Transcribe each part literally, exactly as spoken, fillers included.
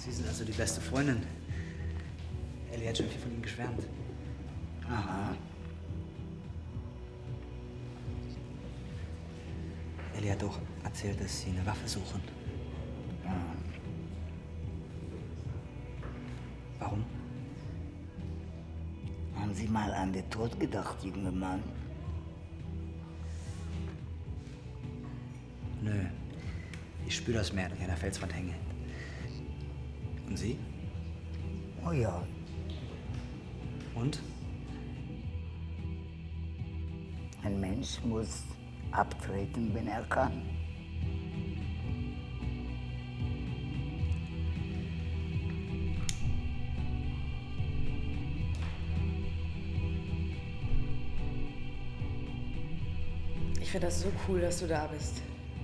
Sie sind also die beste Freundin. Ellie hat schon viel von Ihnen geschwärmt. Aha. Ellie hat auch erzählt, dass Sie eine Waffe suchen. Ja. Warum? Haben Sie mal an den Tod gedacht, junger Mann? Nö. Ich spüre das Meer durch einer Felswand hängen. Und Sie? Oh ja. Und? Ein Mensch muss abtreten, wenn er kann. Ich finde das so cool, dass du da bist.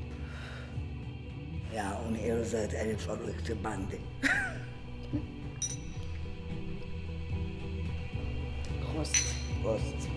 Ja, und ihr seid eine verrückte Bande. Prost. Prost.